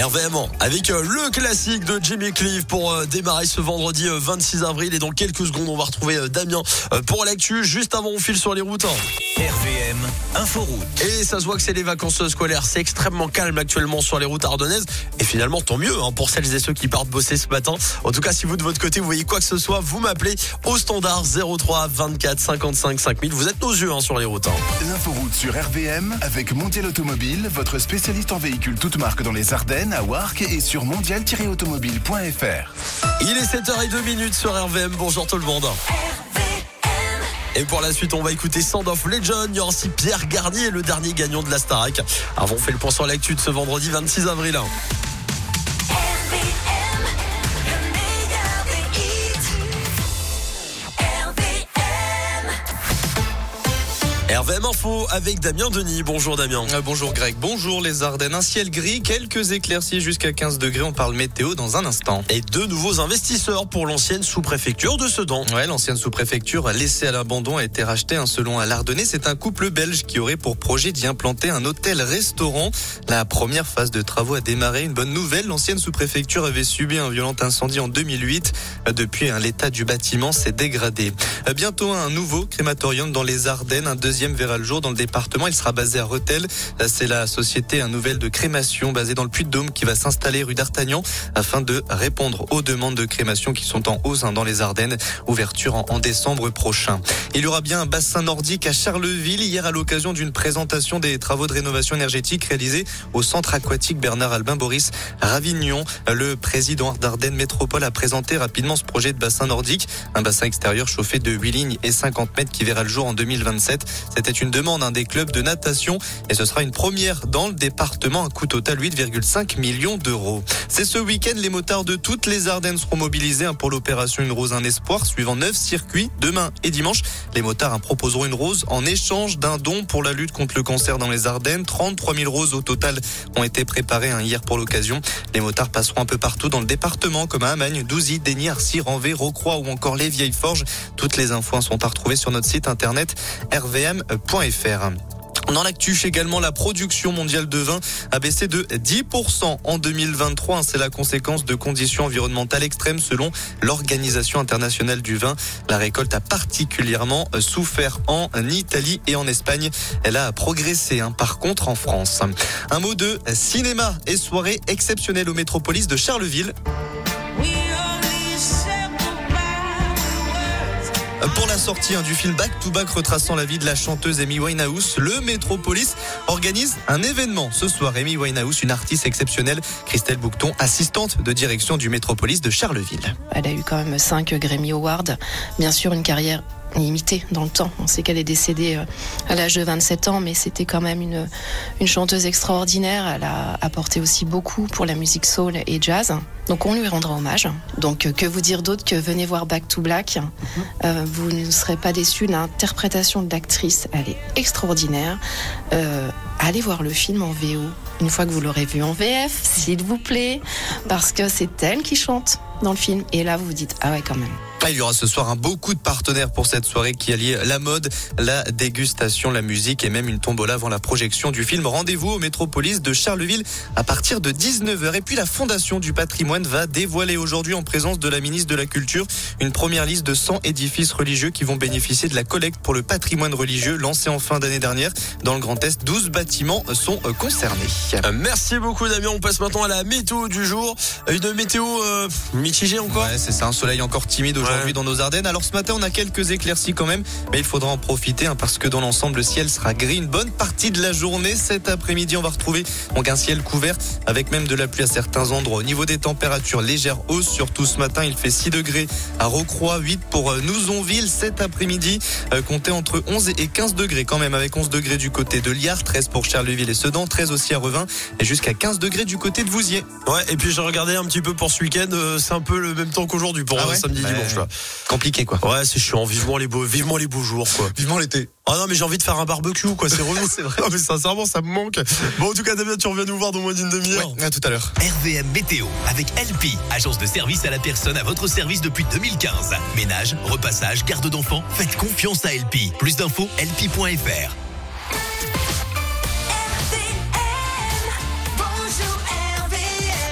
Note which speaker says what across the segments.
Speaker 1: RVM avec le classique de Jimmy Cliff pour démarrer ce vendredi 26 avril. Et dans quelques secondes, on va retrouver Damien pour l'actu. Juste avant, on file sur les routes.
Speaker 2: RVM Inforoute.
Speaker 1: Et ça se voit que c'est les vacances scolaires. C'est extrêmement calme actuellement sur les routes ardennaises. Et finalement, tant mieux pour celles et ceux qui partent bosser ce matin. En tout cas, si vous de votre côté, vous voyez quoi que ce soit, vous m'appelez au standard 03 24 55 5000. Vous êtes nos yeux sur les routes.
Speaker 3: L'inforoute sur RVM avec Mondial Automobile, votre spécialiste en véhicules toutes marques dans les Ardennes, à Warcq et sur mondial-automobile.fr.
Speaker 1: Il est 7h02 sur RVM. Bonjour tout le monde. Et pour la suite, on va écouter Sound of Legend. Il y aura aussi Pierre Garnier, le dernier gagnant de la Starac. Avant, on fait le point sur l'actu de ce vendredi 26 avril. RVM Info avec Damien Denis. Bonjour Damien.
Speaker 4: Bonjour Greg, bonjour les Ardennes. Un ciel gris, quelques éclaircies jusqu'à 15 degrés. On parle météo dans un instant.
Speaker 1: Et deux nouveaux investisseurs pour l'ancienne sous-préfecture de Sedan.
Speaker 4: Ouais, l'ancienne sous-préfecture laissée à l'abandon a été rachetée. Selon un Lardonnais, c'est un couple belge qui aurait pour projet d'y implanter un hôtel-restaurant. La première phase de travaux a démarré. Une bonne nouvelle, l'ancienne sous-préfecture avait subi un violent incendie en 2008. Depuis, l'état du bâtiment s'est dégradé. Bientôt, un nouveau crématorium dans les Ardennes. Un deuxième verra le jour dans le département. Il sera basé à Rethel. C'est la société nouvelle de crémation basée dans le Puy-de-Dôme qui va s'installer rue d'Artagnan afin de répondre aux demandes de crémation qui sont en hausse dans les Ardennes. Ouverture en décembre prochain. Il y aura bien un bassin nordique à Charleville hier à l'occasion d'une présentation des travaux de rénovation énergétique réalisés au centre aquatique Bernard-Albin Boris Ravignon. Le président d'Ardennes Métropole a présenté rapidement ce projet de bassin nordique. Un bassin extérieur chauffé de 8 lignes et 50 mètres qui verra le jour en 2027. C'était une demande des clubs de natation et ce sera une première dans le département. Un coût total 8,5 millions d'euros. C'est ce week-end, les motards de toutes les Ardennes seront mobilisés pour l'opération Une Rose, un Espoir, suivant 9 circuits demain et dimanche. Les motards proposeront une rose en échange d'un don pour la lutte contre le cancer dans les Ardennes. 33 000 roses au total ont été préparées hier pour l'occasion. Les motards passeront un peu partout dans le département, comme à Amagne, Douzy, Denis, Arcy, Ranvé, Rocroi ou encore les Vieilles Forges. Toutes les infos sont à retrouver sur notre site internet rvm.fr. Dans l'actu, également, la production mondiale de vin a baissé de 10% en 2023. C'est la conséquence de conditions environnementales extrêmes selon l'Organisation internationale du vin. La récolte a particulièrement souffert en Italie et en Espagne. Elle a progressé, par contre, en France. Un mot de cinéma et soirée exceptionnelle au Métropolis de Charleville. Pour la sortie du film Back to Back retraçant la vie de la chanteuse Amy Winehouse, le Métropolis organise un événement. Ce soir, Amy Winehouse, une artiste exceptionnelle, Christelle Bouqueton, assistante de direction du Métropolis de Charleville.
Speaker 5: Elle a eu quand même 5 Grammy Awards. Bien sûr, une carrière limitée dans le temps. On sait qu'elle est décédée à l'âge de 27 ans, mais c'était quand même une chanteuse extraordinaire. Elle a apporté aussi beaucoup pour la musique soul et jazz. Donc on lui rendra hommage. Donc que vous dire d'autre que venez voir Back to Black. Vous ne serez pas déçus. L'interprétation de l'actrice, elle est extraordinaire. Allez voir le film en VO une fois que vous l'aurez vu en VF, s'il vous plaît, parce que c'est elle qui chante dans le film. Et là, vous vous dites, ah ouais, quand même.
Speaker 4: Il y aura ce soir beaucoup de partenaires pour cette soirée qui allie la mode, la dégustation, la musique et même une tombola avant la projection du film. Rendez-vous au Métropolis de Charleville à partir de 19h. Et puis la Fondation du patrimoine va dévoiler aujourd'hui en présence de la ministre de la Culture une première liste de 100 édifices religieux qui vont bénéficier de la collecte pour le patrimoine religieux lancée en fin d'année dernière. Dans le Grand Est, 12 bâtiments sont concernés.
Speaker 1: Merci beaucoup Damien. On passe maintenant à la météo du jour. Une météo mitigée encore.
Speaker 4: Ouais, c'est ça, un soleil encore timide aujourd'hui dans nos Ardennes. Alors ce matin, on a quelques éclaircies quand même, mais il faudra en profiter parce que dans l'ensemble, le ciel sera gris une bonne partie de la journée. Cet après-midi, on va retrouver donc un ciel couvert avec même de la pluie à certains endroits. Au niveau des températures, légère hausse, surtout ce matin, il fait 6 degrés à Rocroi, 8 pour Nouzonville. Cet après-midi, comptez entre 11 et 15 degrés quand même, avec 11 degrés du côté de Liard, 13 pour Charleville et Sedan, 13 aussi à Revin et jusqu'à 15 degrés du côté de Vouziers.
Speaker 1: Ouais, et puis j'ai regardé un petit peu pour ce week-end, c'est un peu le même temps qu'aujourd'hui pour samedi, dimanche là.
Speaker 4: Compliqué quoi.
Speaker 1: Ouais, c'est chiant, vivement les beaux jours quoi.
Speaker 4: Vivement l'été.
Speaker 1: Ah non, mais j'ai envie de faire un barbecue quoi, c'est relou.
Speaker 4: C'est vrai.
Speaker 1: Non, mais sincèrement, ça me manque. Bon, en tout cas, Damien, tu reviens nous voir dans moins d'une demi-heure.
Speaker 4: Ouais, à tout à l'heure.
Speaker 2: RVM Météo avec LP, agence de service à la personne à votre service depuis 2015. Ménage, repassage, garde d'enfants, faites confiance à LP. Plus d'infos, lp.fr.
Speaker 6: Bonjour RVM.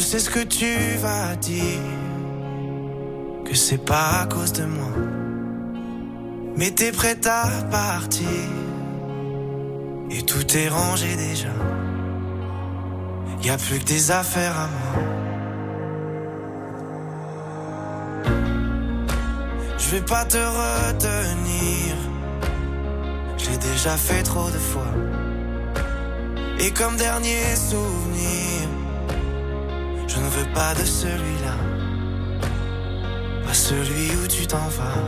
Speaker 6: sais ce que tu vas dire, que c'est pas à cause de moi. Mais t'es prête à partir, et tout est rangé déjà. Y'a plus que des affaires à moi. Je vais pas te retenir, j'ai déjà fait trop de fois. Et comme dernier souvenir, je ne veux pas de celui-là, pas celui où tu t'en vas.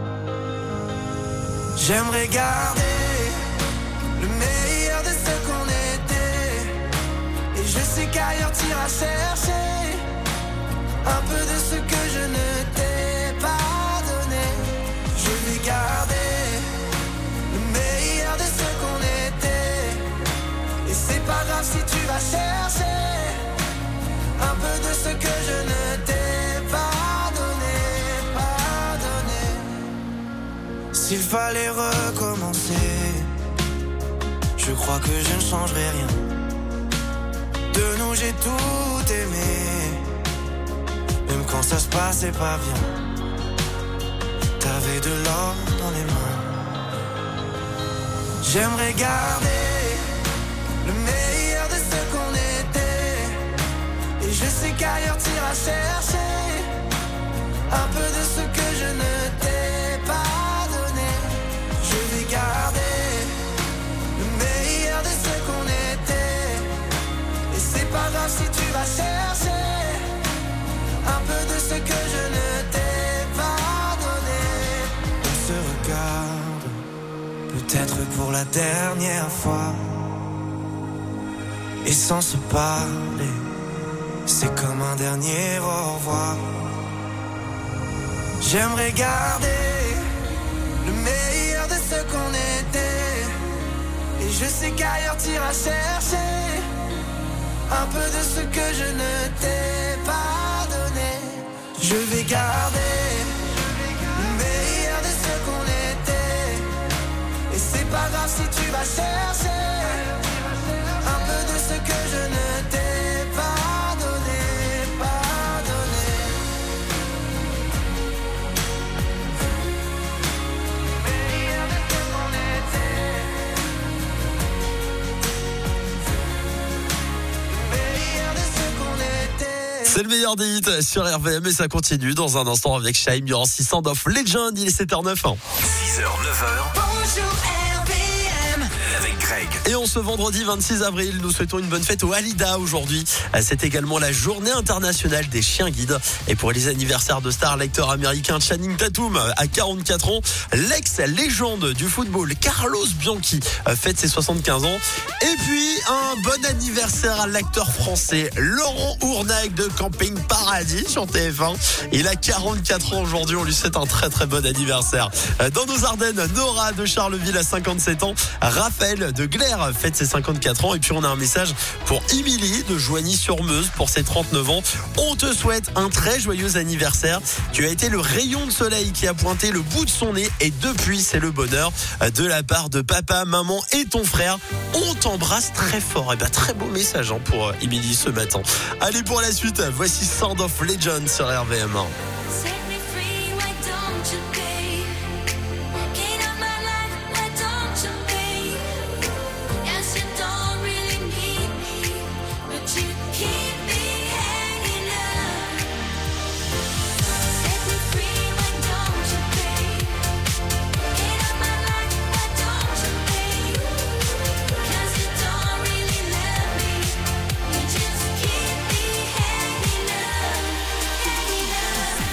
Speaker 6: J'aimerais garder le meilleur de ce qu'on était, et je sais qu'ailleurs t'iras chercher un peu de ce que je ne t'ai pas donné. Je vais garder le meilleur de ce qu'on était, et c'est pas grave si tu vas chercher un peu de ce que je ne t'ai pas donné, pas donné. S'il fallait recommencer, je crois que je ne changerai rien. De nous j'ai tout aimé, même quand ça se passait pas bien. T'avais de l'or dans les mains. J'aimerais garder le meilleur de ce qu'on était, et je sais qu'ailleurs t'iras chercher un peu de ce que je ne t'ai pas donné. Je vais garder le meilleur de ce qu'on était, et c'est pas grave si tu vas chercher un peu de ce que je ne t'ai pas donné. On se regarde, peut-être pour la dernière fois, et sans se parler, c'est comme un dernier au revoir. J'aimerais garder le meilleur de ce qu'on était, et je sais qu'ailleurs t'iras chercher un peu de ce que je ne t'ai pas donné. Je vais garder le meilleur de ce qu'on était, et c'est pas grave si tu vas chercher un peu de ce que je ne t'ai pas donné, pas donné. Le meilleur de ce qu'on était, le meilleur de ce qu'on était.
Speaker 1: C'est le meilleur des hits sur RVM et ça continue dans un instant avec Shaim. Il y aura 600 of Legend, il est 7h09.
Speaker 2: 6h, 9h.
Speaker 7: Bonjour RVM.
Speaker 2: Avec Greg.
Speaker 1: Et on ce vendredi 26 avril, nous souhaitons une bonne fête au Halida aujourd'hui. C'est également la journée internationale des chiens guides. Et pour les anniversaires de stars, l'acteur américain Channing Tatum à 44 ans, l'ex-légende du football Carlos Bianchi fête ses 75 ans. Et puis un bon anniversaire à l'acteur français Laurent Ournac de Camping Paradis sur TF1. Il a 44 ans aujourd'hui, on lui souhaite un très très bon anniversaire. Dans nos Ardennes, Nora de Charleville à 57 ans, Raphaël de Glaire fête ses 54 ans. Et puis on a un message pour Émilie de Joigny-sur-Meuse pour ses 39 ans. On te souhaite un très joyeux anniversaire. Tu as été le rayon de soleil qui a pointé le bout de son nez, et depuis c'est le bonheur de la part de papa, maman et ton frère. On t'embrasse très fort. Et bien très beau message pour Émilie ce matin. Allez, pour la suite, voici Sound of Legend sur RVM.
Speaker 7: Set me free, why don't you pay? Get out my life, why don't you pay? Yes, you don't really need me, but you keep me hanging up. Set me free, why don't you pay? Get out my life, why don't you pay? Yes, you don't really love me, you just keep me hanging up, hanging up.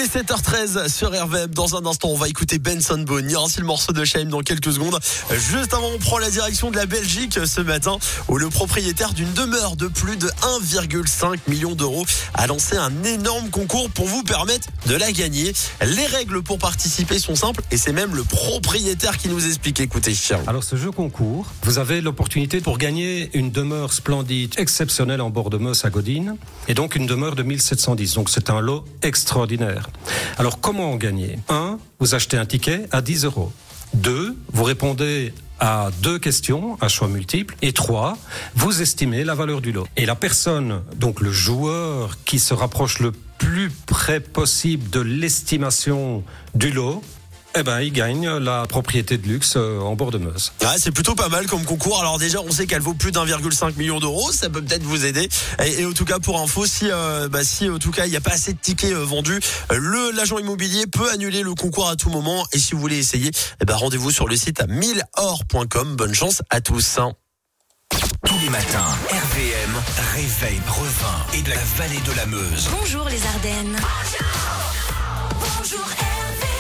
Speaker 1: est 7h13 sur RVM. Dans un instant, on va écouter Benson Boone. Il y aura aussi le morceau de Shame dans quelques secondes. Juste avant, on prend la direction de la Belgique ce matin, où le propriétaire d'une demeure de plus de 1,5 million d'euros a lancé un énorme concours pour vous permettre de la gagner. Les règles pour participer sont simples et c'est même le propriétaire qui nous explique. Écoutez.
Speaker 8: Alors ce jeu concours, vous avez l'opportunité pour gagner une demeure splendide, exceptionnelle en bord de Meuse à Godine, et donc une demeure de 1710. Donc c'est un lot extraordinaire. Alors comment gagner ? 1, vous achetez un ticket à 10 euros. 2, vous répondez à 2 questions, à choix multiples. Et 3, vous estimez la valeur du lot. Et la personne, donc le joueur qui se rapproche le plus près possible de l'estimation du lot, il gagne la propriété de luxe en bord de Meuse.
Speaker 1: Ouais, c'est plutôt pas mal comme concours. Alors déjà, on sait qu'elle vaut plus d'1,5 million d'euros. Ça peut peut-être vous aider. Et en tout cas, pour info, si en tout cas il n'y a pas assez de tickets vendus, l'agent immobilier peut annuler le concours à tout moment. Et si vous voulez essayer, rendez-vous sur le site 1000or.com. Bonne chance à tous.
Speaker 2: Tous les matins, RVM réveille Brevin et de la vallée de la Meuse.
Speaker 7: Bonjour les Ardennes. Bonjour RVM.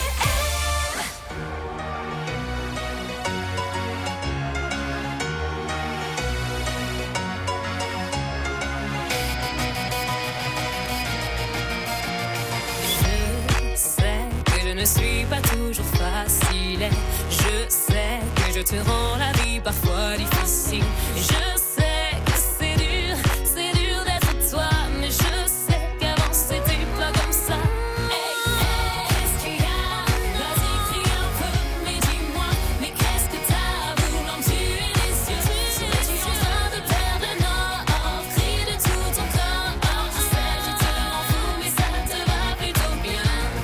Speaker 9: Je ne suis pas toujours facile. Je sais que je te rends la vie parfois difficile. Et je sais que c'est dur d'être toi. Mais je sais qu'avant c'était pas comme ça. Qu'est-ce qu'il y a? Vas-y, crie un peu, mais dis-moi. Mais qu'est-ce que t'as? Voulant me tuer les yeux. Serais-tu en train de perdre le nord? Crie de tout ton corps. Je sais, je te rends fou, mais ça te va plutôt bien.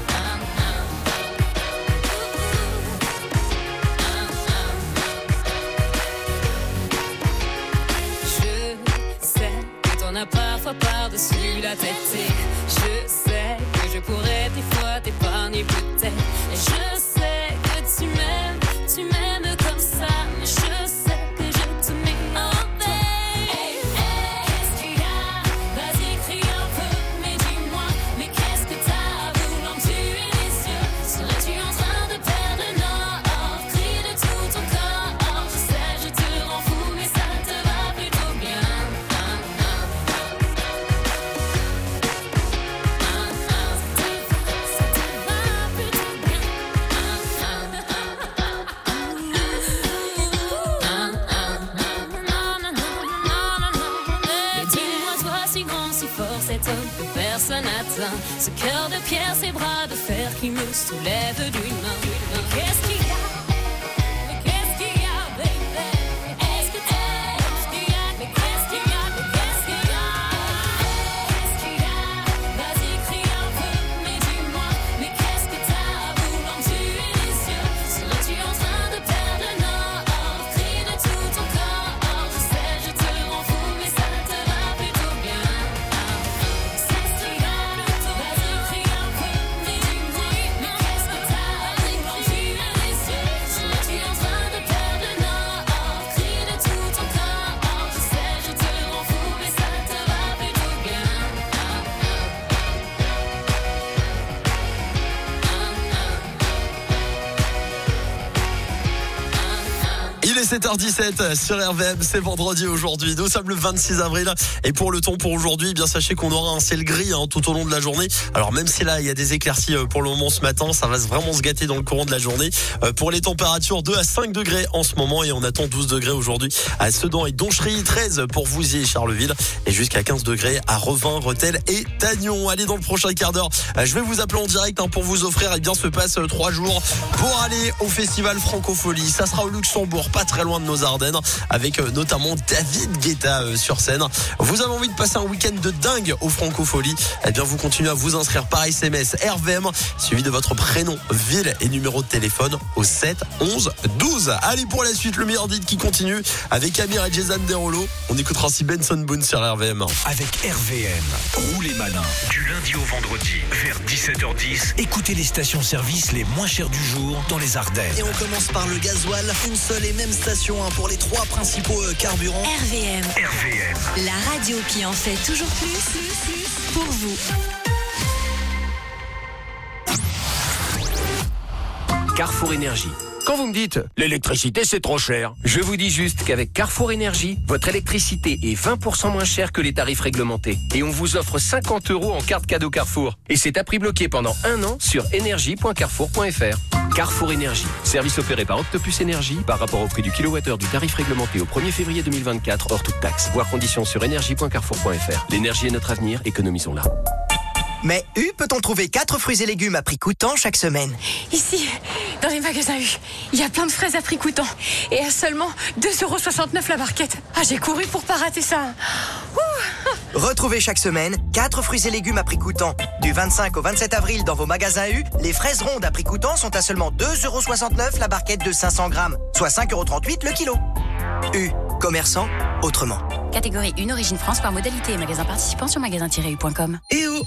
Speaker 9: Parfois par-dessus la tête. Et je sais que je pourrais des fois t'épargner peut-être. Et je sais que tu m'aimes comme ça. Mais je sais que je te mets en paix. Qu'est-ce qu'il y a? Vas-y, crie un peu, mais dis-moi. Mais qu'est-ce que t'as? Voulant me tuer les yeux. Serais-tu en train de perdre le nord? Crie de tout ton corps. Je sais, je te rends fou, mais ça te va plutôt bien. Cet homme que personne n'atteint, ce cœur de pierre, ces bras de fer qui me soulèvent d'une main. Mais qu'est-ce qu'il y a? Mais qu'est-ce qu'il y a, baby? Est-ce que qu'est-ce qu'il y a? Mais qu'est-ce qu'il y a? Mais qu'est-ce qu'il y a? Qu'est-ce qu'il y a? Vas-y, crie un peu, mais dis-moi. Mais qu'est-ce que t'as? Voulant me tuer les yeux. Serais-tu en train de perdre le nord? Crie de tout ton corps. Je sais, je te rends fou, mais ça te va plutôt bien.
Speaker 1: Il est 7h17 sur RVM, c'est vendredi aujourd'hui. Nous sommes le 26 avril et pour le temps pour aujourd'hui, eh bien sachez qu'on aura un ciel gris tout au long de la journée. Alors même si là il y a des éclaircies pour le moment ce matin, ça va vraiment se gâter dans le courant de la journée. Pour les températures, 2 à 5 degrés en ce moment et on attend 12 degrés aujourd'hui à Sedan et Donchery, 13 pour Vouziers et Charleville et jusqu'à 15 degrés à Revin, Rethel et Tagnon. Allez, dans le prochain quart d'heure, je vais vous appeler en direct pour vous offrir ce passe 3 jours pour aller au festival Francofolie. Ça sera au Luxembourg, pas très loin de nos Ardennes, avec notamment David Guetta sur scène. Vous avez envie de passer un week-end de dingue au Francofolie? Eh bien, vous continuez à vous inscrire par SMS RVM, suivi de votre prénom, ville et numéro de téléphone au 7 11 12. Allez, pour la suite, le meilleur dit qui continue avec Amir et Jason Derulo. On écoutera aussi Benson Boone sur RVM.
Speaker 2: Avec RVM, roulez malin. Du lundi au vendredi, vers 17h10, écoutez les stations-service les moins chères du jour dans les Ardennes.
Speaker 10: Et on commence par le gasoil, une seule et même station pour les 3 principaux carburants.
Speaker 7: RVM.
Speaker 2: RVM.
Speaker 7: La radio qui en fait toujours plus pour vous.
Speaker 11: Carrefour Énergie. Quand vous me dites « l'électricité c'est trop cher », je vous dis juste qu'avec Carrefour Énergie, votre électricité est 20% moins chère que les tarifs réglementés. Et on vous offre 50 € en carte cadeau Carrefour. Et c'est à prix bloqué pendant 1 an sur énergie.carrefour.fr. Carrefour Énergie, service opéré par Octopus Énergie par rapport au prix du kilowattheure du tarif réglementé au 1er février 2024 hors toute taxe. Voir conditions sur énergie.carrefour.fr. L'énergie est notre avenir, économisons-la.
Speaker 10: Mais U peut-on trouver 4 fruits et légumes à prix coûtant chaque semaine?
Speaker 12: Ici, dans les magasins U, il y a plein de fraises à prix coûtant. Et à seulement 2,69 € la barquette. Ah, j'ai couru pour pas rater ça. Ouh.
Speaker 10: Retrouvez chaque semaine 4 fruits et légumes à prix coûtant. Du 25 au 27 avril dans vos magasins U, les fraises rondes à prix coûtant sont à seulement 2,69 € la barquette de 500 grammes, soit 5,38 € le kilo. U, commerçant autrement.
Speaker 13: Catégorie 1, origine France par modalité. Magasin participant sur magasin-u.com.
Speaker 14: Et oh,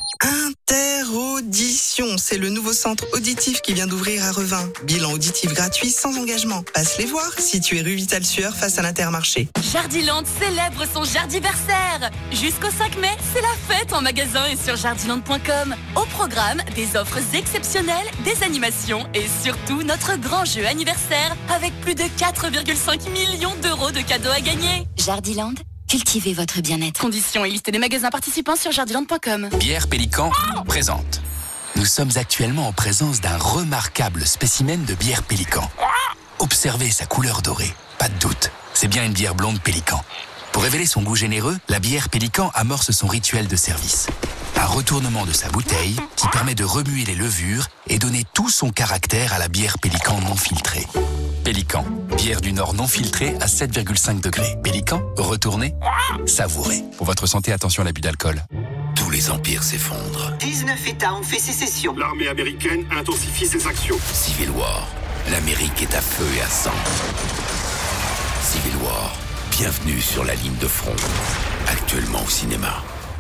Speaker 14: Interaudition, c'est le nouveau centre auditif qui vient d'ouvrir à Revin. Bilan auditif gratuit sans engagement. Passe les voir, situé rue Vital-Sueur face à l'Intermarché.
Speaker 15: Jardiland célèbre son jardiversaire. Jusqu'au 5 mai, c'est la fête en magasin et sur jardiland.com. Au programme, des offres exceptionnelles, des animations et surtout notre grand jeu anniversaire avec plus de 4,5 millions € de cadeaux à gagner.
Speaker 13: Jardiland, cultivez votre bien-être.
Speaker 15: Conditions et liste des magasins participants sur jardiland.com.
Speaker 16: Bière Pélican présente. Nous sommes actuellement en présence d'un remarquable spécimen de bière Pélican. Observez sa couleur dorée. Pas de doute, c'est bien une bière blonde Pélican. Pour révéler son goût généreux, la bière Pélican amorce son rituel de service. Un retournement de sa bouteille qui permet de remuer les levures et donner tout son caractère à la bière Pélican non filtrée. Pélican, bière du Nord non filtrée à 7,5 degrés. Pélican, retournez, savourez. Pour votre santé, attention à l'abus d'alcool. Tous les empires s'effondrent.
Speaker 17: 19 États ont fait sécession.
Speaker 18: L'armée américaine intensifie ses actions.
Speaker 16: Civil War, l'Amérique est à feu et à sang. Civil War, bienvenue sur la ligne de front. Actuellement au cinéma.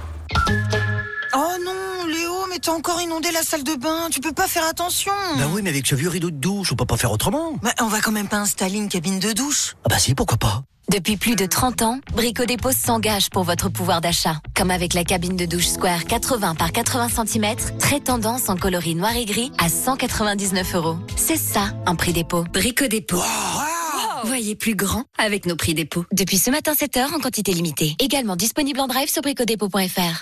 Speaker 19: Oh non, Léo, mais t'as encore inondé la salle de bain. Tu peux pas faire attention.
Speaker 10: Bah oui, mais avec ce vieux rideau de douche, on peut pas faire autrement.
Speaker 19: Bah, on va quand même pas installer une cabine de douche.
Speaker 10: Ah bah si, pourquoi pas.
Speaker 20: Depuis plus de 30 ans, Brico Dépôt s'engage pour votre pouvoir d'achat. Comme avec la cabine de douche Square 80 par 80 cm, très tendance en coloris noir et gris à 199 €. C'est ça, un prix dépôt. Brico Dépôt. Voyez plus grand avec nos prix dépôt. Depuis ce matin 7h en quantité limitée. Également disponible en drive sur bricodépôt.fr.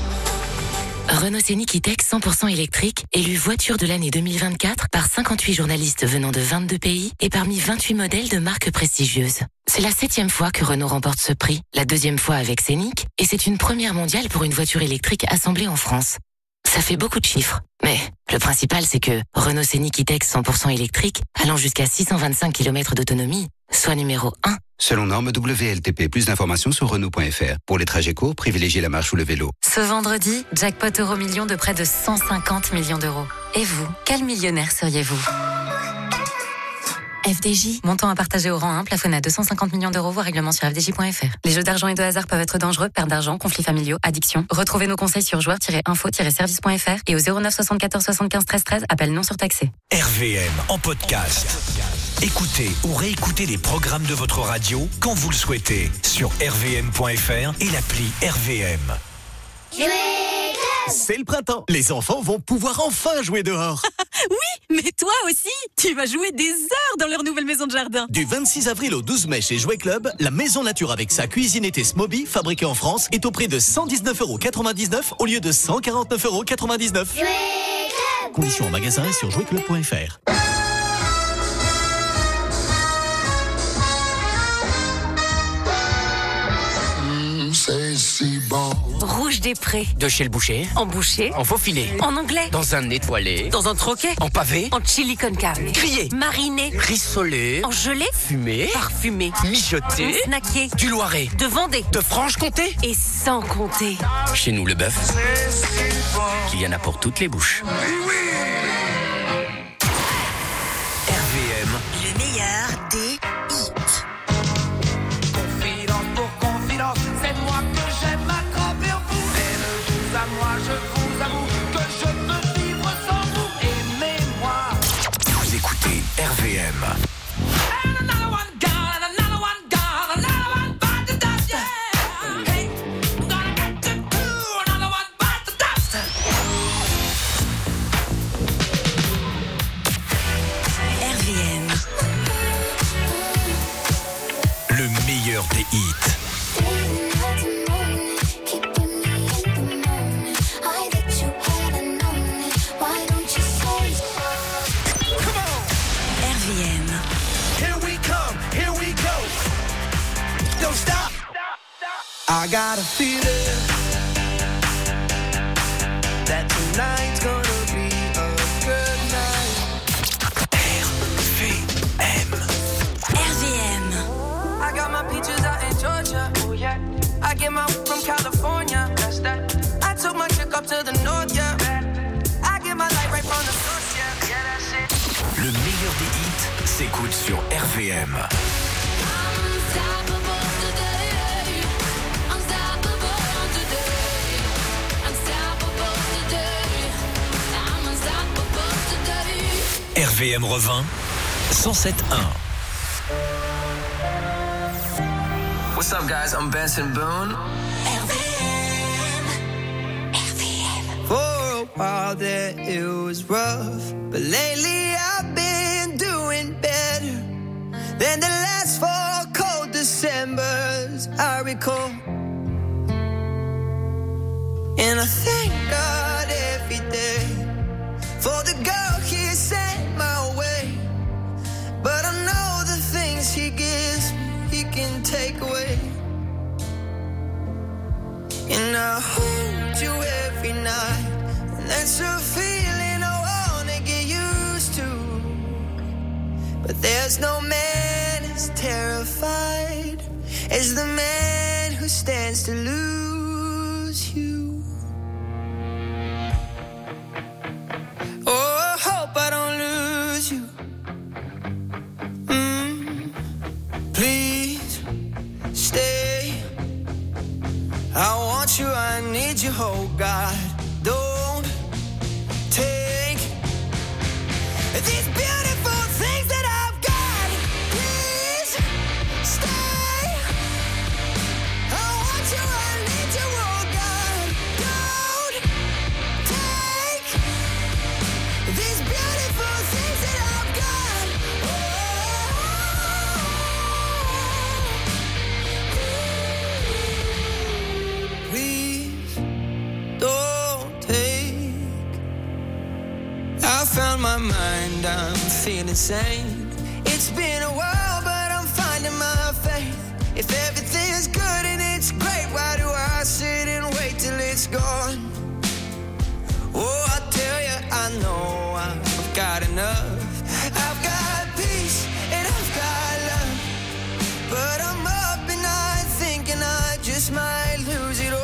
Speaker 21: Renault Scénic E-Tech 100% électrique, élu voiture de l'année 2024 par 58 journalistes venant de 22 pays et parmi 28 modèles de marques prestigieuses. C'est la 7e fois que Renault remporte ce prix, la 2e fois avec Scénic, et c'est une première mondiale pour une voiture électrique assemblée en France. Ça fait beaucoup de chiffres, mais le principal c'est que Renault Scénic E-Tech 100% électrique, allant jusqu'à 625 km d'autonomie, soit numéro 1.
Speaker 22: Selon norme WLTP, plus d'informations sur Renault.fr. Pour les trajets courts, privilégiez la marche ou le vélo.
Speaker 20: Ce vendredi, jackpot Euro-million de près de 150 millions d'euros. Et vous, quel millionnaire seriez-vous ? FDJ, montant à partager au rang 1, plafonné à 250 millions d'euros, voire règlement sur FDJ.fr. Les jeux d'argent et de hasard peuvent être dangereux, perte d'argent, conflits familiaux, addiction. Retrouvez nos conseils sur joueurs-info-service.fr et au 09 74 75 13 13, appel non surtaxé.
Speaker 23: RVM en podcast. Écoutez ou réécoutez les programmes de votre radio quand vous le souhaitez sur rvm.fr et l'appli RVM.
Speaker 24: C'est le printemps. Les enfants vont pouvoir enfin jouer dehors.
Speaker 15: Oui, mais toi aussi, tu vas jouer des heures dans leur nouvelle maison de jardin.
Speaker 24: Du 26 avril au 12 mai chez Jouet Club, la maison nature avec sa cuisine été Smoby, fabriquée en France, est au prix de 119,99 € au lieu de 149,99 €. Conditions en magasin et sur jouetclub.fr.
Speaker 25: C'est si bon.
Speaker 20: Rouge des Prés.
Speaker 11: De chez le boucher.
Speaker 20: En boucher.
Speaker 11: En faux filet.
Speaker 20: En anglais.
Speaker 11: Dans un étoilé.
Speaker 20: Dans un troquet.
Speaker 11: En pavé.
Speaker 20: En chili con carne.
Speaker 11: Grillé.
Speaker 20: Mariné.
Speaker 11: Rissolé.
Speaker 20: En gelée.
Speaker 11: Fumé.
Speaker 20: Parfumé.
Speaker 11: Mijoté.
Speaker 20: Snacké.
Speaker 11: Du Loiret.
Speaker 20: De Vendée.
Speaker 11: De Franche-Comté.
Speaker 20: Et sans compter.
Speaker 11: Chez nous, le bœuf, il y en a pour toutes les bouches. RVM.
Speaker 10: Le meilleur des hits.
Speaker 6: Confidence pour confidence, c'est moi que j'aime m'accrocher au bout. Et de vous à moi, je vous avoue que je peux vivre sans vous. Aimez-moi.
Speaker 23: Vous écoutez RVM. meilleur des hits.
Speaker 6: RVM. Here we come, here we go. Don't stop. I got a feeling that tonight's gonna be a good night. RVM. I got my peaches out in Georgia. Oh yeah. I get my from California. That's that. I took my chick up to the north, yeah. I get my light right from the source, yeah. Yeah, that's it.
Speaker 23: Le meilleur des hits s'écoute sur RVM. RVM revint 107.1.
Speaker 6: What's up, guys? I'm Benson Boone. For a while there it was rough, but lately I've been doing better than the last 4 cold Decembers I recall. And I thank God every day for the girl he sent my way. But I know the things he gives me, he can take away. And I hold you every night, and that's a feeling I wanna get used to. But there's no man as terrified as the man who stands to lose you. Oh, I hope I don't lose you. Please stay. I want you, I need you, oh God. Don't take these beautiful things that I've got. Please stay. I want you, I need you, oh God. Don't take these beautiful things that I've got. Please don't take. I found my mind, I'm feeling sane. It's been a while, but I'm finding my faith. If everything's good and it's great, why do I sit and wait till it's gone? Oh, I tell you, I know I've got enough. I've got peace and I've got love. But I'm up and I thinking I just might lose it all.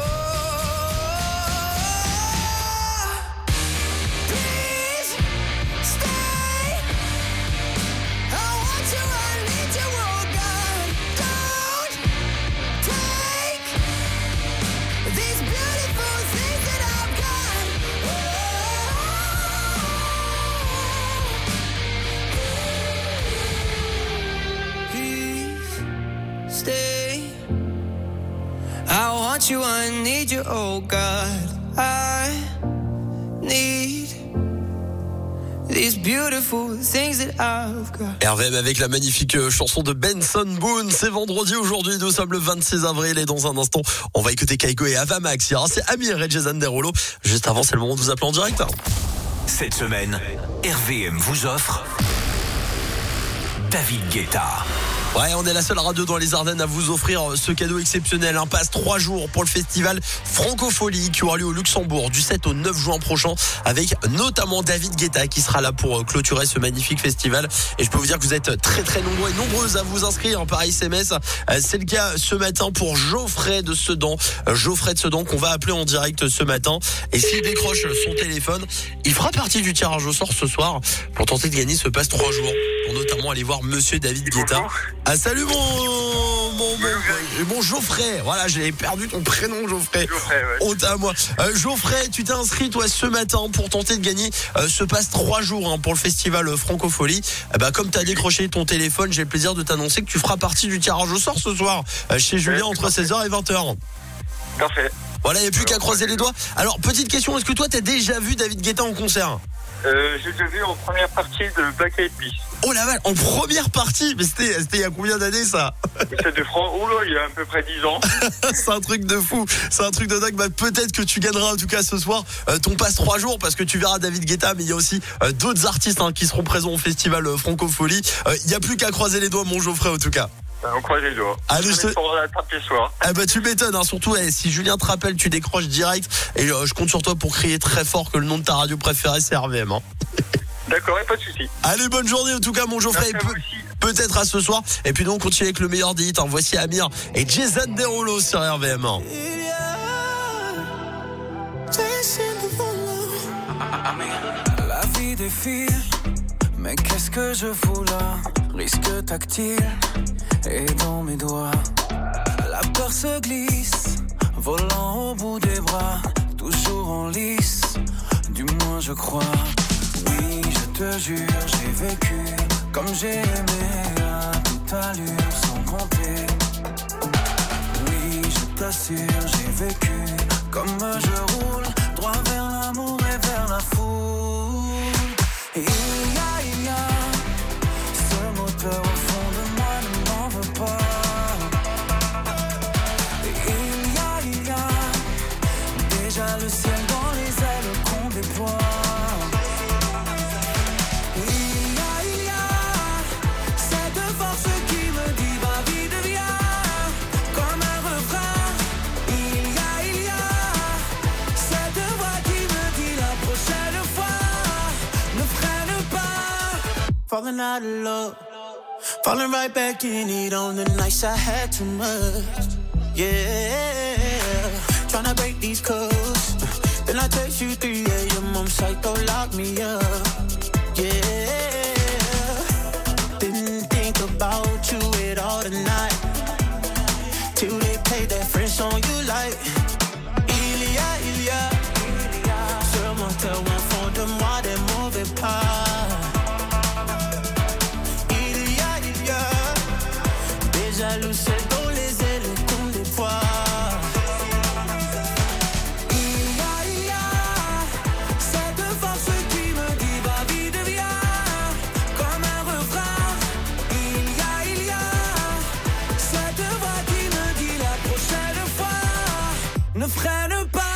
Speaker 6: Please stay. I want you, I need you, oh God. Don't take these beautiful things that I've got. Please stay. I want you, I need you, oh God. I need these beautiful things that I've got.
Speaker 1: RVM avec la magnifique chanson de Benson Boone. C'est vendredi aujourd'hui, nous sommes le 26 avril et dans un instant, on va écouter Kaigo et Avamax. C'est Amir et Jason Derulo. Juste avant, c'est le moment de vous appeler en direct.
Speaker 23: Cette semaine, RVM vous offre David Guetta.
Speaker 1: Ouais, on est la seule radio dans les Ardennes à vous offrir ce cadeau exceptionnel. Un passe 3 jours pour le festival Francofolie qui aura lieu au Luxembourg du 7 au 9 juin prochain avec notamment David Guetta qui sera là pour clôturer ce magnifique festival. Et je peux vous dire que vous êtes très très nombreux et nombreuses à vous inscrire par SMS. C'est le cas ce matin pour Geoffrey de Sedan. Geoffrey de Sedan qu'on va appeler en direct ce matin. Et s'il décroche son téléphone, il fera partie du tirage au sort ce soir pour tenter de gagner ce passe 3 jours. Pour notamment aller voir Monsieur David Guetta. Ah, salut mon Geoffrey. Voilà, j'avais perdu ton prénom, Geoffrey.
Speaker 3: Geoffrey, ouais.
Speaker 1: Honte à moi. Geoffrey, tu t'es inscrit toi ce matin pour tenter de gagner ce passe 3 jours pour le festival Francofolie. Comme tu as décroché ton téléphone, j'ai le plaisir de t'annoncer que tu feras partie du tirage au sort ce soir chez Julien entre 16h et 20h.
Speaker 3: Parfait.
Speaker 1: Voilà, il n'y a plus qu'à croiser les doigts. Alors, petite question, est-ce que toi t'as déjà vu David Guetta en concert ?
Speaker 3: J'ai déjà vu en première partie de Black Eyed Peas.
Speaker 1: Oh la vache, en première partie? Mais c'était il y a combien d'années ça?
Speaker 3: C'est de France. Oh là, il y a à peu près 10 ans.
Speaker 1: C'est un truc de fou, c'est un truc de dingue. Bah, peut-être que tu gagneras en tout cas ce soir ton passe 3 jours parce que tu verras David Guetta, mais il y a aussi d'autres artistes qui seront présents au festival Francofolie. Il n'y a plus qu'à croiser les doigts, mon Geoffrey, en tout cas.
Speaker 3: On croise les doigts.
Speaker 1: Allez, je te...
Speaker 3: pour l'attraper ce soir.
Speaker 1: Ah bah tu m'étonnes, surtout si Julien te rappelle, tu décroches direct et je compte sur toi pour crier très fort que le nom de ta radio préférée c'est RVM.
Speaker 3: D'accord, pas de souci.
Speaker 1: Allez, bonne journée en tout cas, mon Geoffrey. Peut-être à ce soir. Et puis nous on continue avec le meilleur des hits. Voici Amir et Jason Derulo sur RVM.
Speaker 6: La vie défile, mais qu'est-ce que je fous là? Risque tactile et dans mes doigts. La peur se glisse, volant au bout des bras, toujours en lice, du moins je crois. Oui, je te jure, j'ai vécu comme j'ai aimé à toute allure sans compter. Oui, je t'assure, j'ai vécu comme je roule, droit vers l'amour et vers la foule. Et il y a ce moteur au fond de moi ne m'en veut pas. Et il y a déjà le ciel dans les ailes qu'on déploie. Il y a cette force qui me dit va vite viens, comme un refrain. Il y a cette voix qui me dit la prochaine fois ne freine pas. Falling out of love, falling right back in it on the nights I had too much. Yeah, tryna break these codes. Then I text you 3 a.m. I'm psycho, lock me up. Yeah, didn't think about you at all tonight. Till they play that French song you like. Il y a sur mon cœur au fond de moi des mauvais pas. Il y a déjà le ciel dans les ailes qu'on déploie. Il y a cette force qui me dit va vite viens, comme un refrain. Il y a cette voix qui me dit la prochaine fois ne freine pas.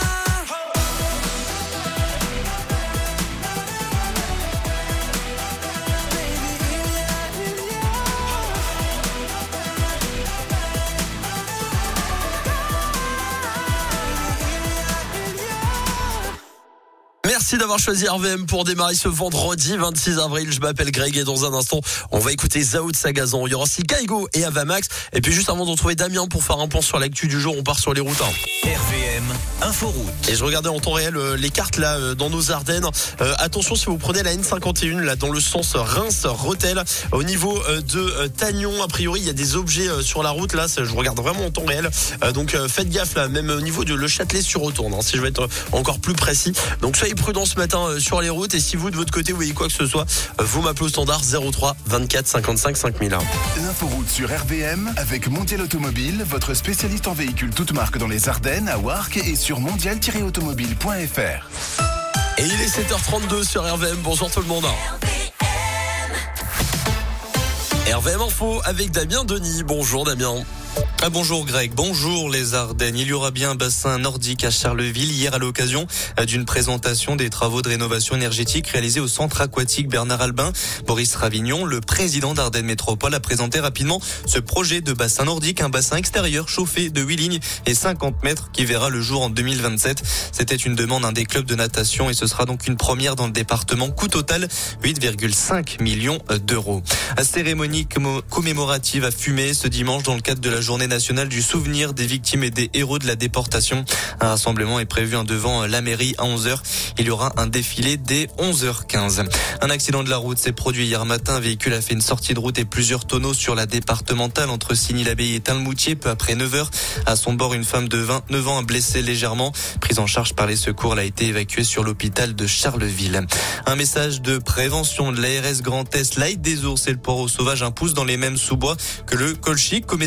Speaker 1: Merci d'avoir choisi RVM pour démarrer ce vendredi 26 avril. Je m'appelle Greg et dans un instant, on va écouter Zao de Sagazan. Il y aura aussi Kaigo et Avamax. Et puis juste avant de retrouver Damien pour faire un point sur l'actu du jour, on part sur les routes.
Speaker 23: RVM Inforoute.
Speaker 1: Et je regardais en temps réel les cartes là dans nos Ardennes. Attention si vous prenez la N51 là dans le sens Reims-Rethel. Au niveau de Tagnon, a priori il y a des objets sur la route là. Je regarde vraiment en temps réel. Donc faites gaffe là, même au niveau de Le Châtelet-sur-Retourne. Si je vais être encore plus précis. Donc soyez prudents ce matin sur les routes. Et si vous de votre côté vous voyez quoi que ce soit, vous m'appelez au standard 03 24 55 5001.
Speaker 4: L'inforoute sur RVM avec Mondial Automobile, votre spécialiste en véhicules toutes marques dans les Ardennes, à Warcq et sur mondial-automobile.fr.
Speaker 1: Et il est 7h32 sur RVM. Bonjour tout le monde. RVM Info avec Damien Denis. Bonjour Damien.
Speaker 5: Bonjour Greg, bonjour les Ardennes. Il y aura bien un bassin nordique à Charleville hier à l'occasion d'une présentation des travaux de rénovation énergétique réalisés au centre aquatique Bernard Albin. Boris Ravignon, le président d'Ardennes Métropole, a présenté rapidement ce projet de bassin nordique, un bassin extérieur chauffé de 8 lignes et 50 mètres qui verra le jour en 2027. C'était une demande des clubs de natation et ce sera donc une première dans le département. Coût total 8,5 millions d'euros. Cérémonie commémorative à Fumé ce dimanche dans le cadre de la journée nationale du souvenir des victimes et des héros de la déportation. Un rassemblement est prévu devant la mairie à 11h. Il y aura un défilé dès 11h15. Un accident de la route s'est produit hier matin. Un véhicule a fait une sortie de route et plusieurs tonneaux sur la départementale entre Signy-l'Abbaye et Tain-le-Moutier peu après 9h. À son bord, une femme de 29 ans a blessé légèrement. Prise en charge par les secours, elle a été évacuée sur l'hôpital de Charleville. Un message de prévention de l'ARS Grand Est. L'ail des ours et le poireau sauvage poussent dans les mêmes sous-bois que le colchique comestible ail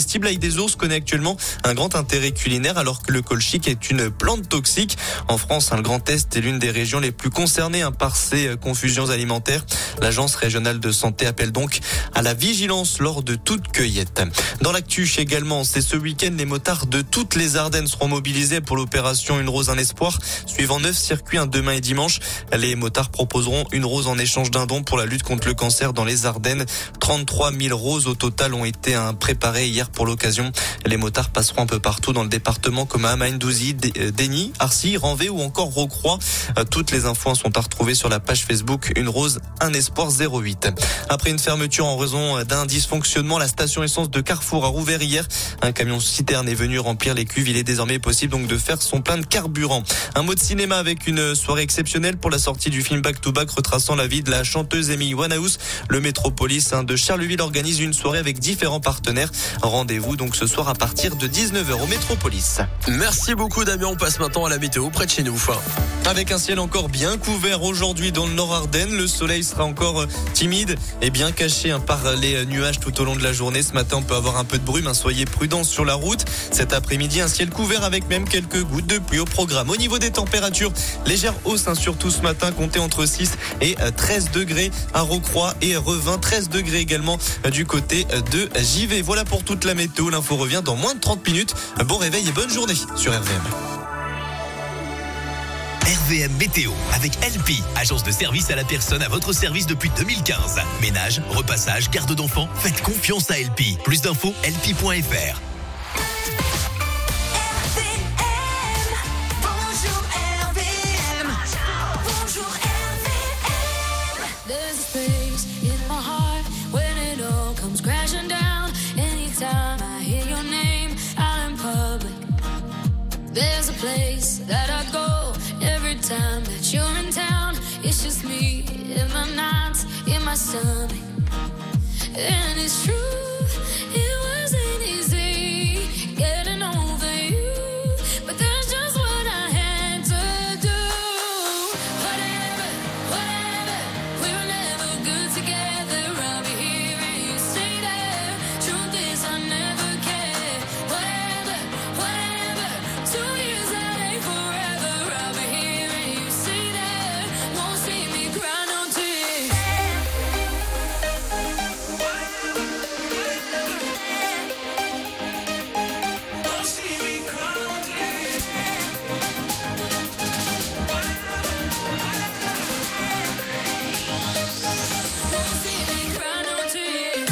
Speaker 5: des ours connaît actuellement un grand intérêt culinaire alors que le colchique est une plante toxique. En France, le Grand Est est l'une des régions les plus concernées par ces confusions alimentaires. L'Agence régionale de santé appelle donc à la vigilance lors de toute cueillette. Dans l'actu également, c'est ce week-end, les motards de toutes les Ardennes seront mobilisés pour l'opération Une Rose, un Espoir. Suivant 9 circuits, demain et dimanche, les motards proposeront une rose en échange d'un don pour la lutte contre le cancer dans les Ardennes. 33 000 roses au total ont été préparées hier pour l'occasion. Les motards passeront un peu partout dans le département comme à Amaïndouzi, Déni, Arcy, Ranvé ou encore Rocroi. Toutes les infos sont à retrouver sur la page Facebook Une Rose, un Espoir 08. Après une fermeture en raison d'un dysfonctionnement, la station essence de Carrefour a rouvert hier. Un camion citerne est venu remplir les cuves. Il est désormais possible donc de faire son plein de carburant. Un mot de cinéma avec une soirée exceptionnelle pour la sortie du film Back to Back retraçant la vie de la chanteuse Amy Winehouse. Le Métropolis de Charleville organise une soirée avec différents partenaires. Rendez-vous donc ce soir à partir de 19h au Métropolis.
Speaker 1: Merci beaucoup Damien, on passe maintenant à la météo près de chez nous.
Speaker 5: Avec un ciel encore bien couvert aujourd'hui dans le Nord Ardennes, le soleil sera encore timide et bien caché par les nuages tout au long de la journée. Ce matin, on peut avoir un peu de brume, soyez prudents sur la route. Cet après-midi, un ciel couvert avec même quelques gouttes de pluie au programme. Au niveau des températures, légère hausse surtout ce matin, comptez entre 6 et 13 degrés à Rocroi et Revin, 13 degrés également du côté de Givet. Voilà pour toute la météo, l'info revient dans moins de 30 minutes. Bon réveil et bonne journée sur RVM.
Speaker 2: RVM Météo avec LP, agence de service à la personne à votre service depuis 2015. Ménage, repassage, garde d'enfants, faites confiance à LP. Plus d'infos, lp.fr.
Speaker 7: There's a place that I go every time that you're in town. It's just me in my nights, in my stomach. And it's true, it wasn't easy getting over you, but that's just what I had to do. Whatever, we were never good together. I'll be here and you stay there. Truth is I never cared. Whatever, 2 years that ain't forever. I'll be here and you stay there. Won't see me cry no tears. Won't see me cry no tears. Won't see me cry no tears.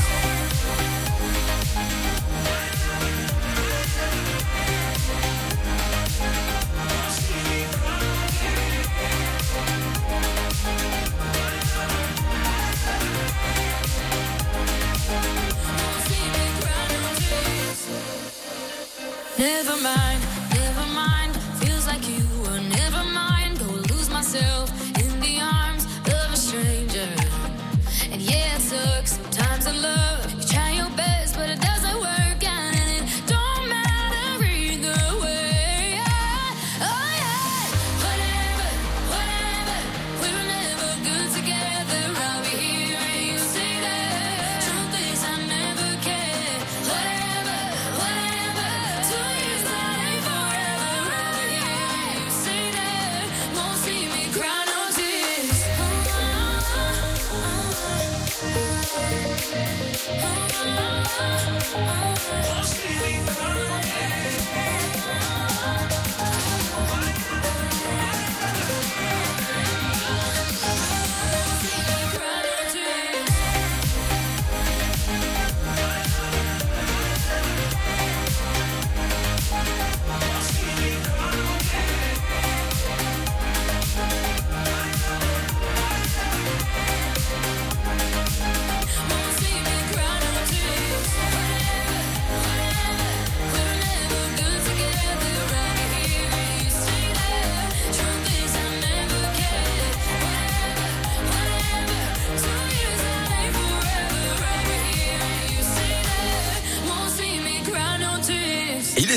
Speaker 7: Never mind, feels like you were never mine. Go lose myself in the arms of a stranger. And yeah, it sucks sometimes in love. You try your best, but it doesn't work out, and it don't matter either way. Oh yeah, whatever, we were never good together. I'll be here and you stay there. Truth is I never cared. Whatever, 2 years that ain't forever. I'll be here and you stay there. Won't see me cry no tears.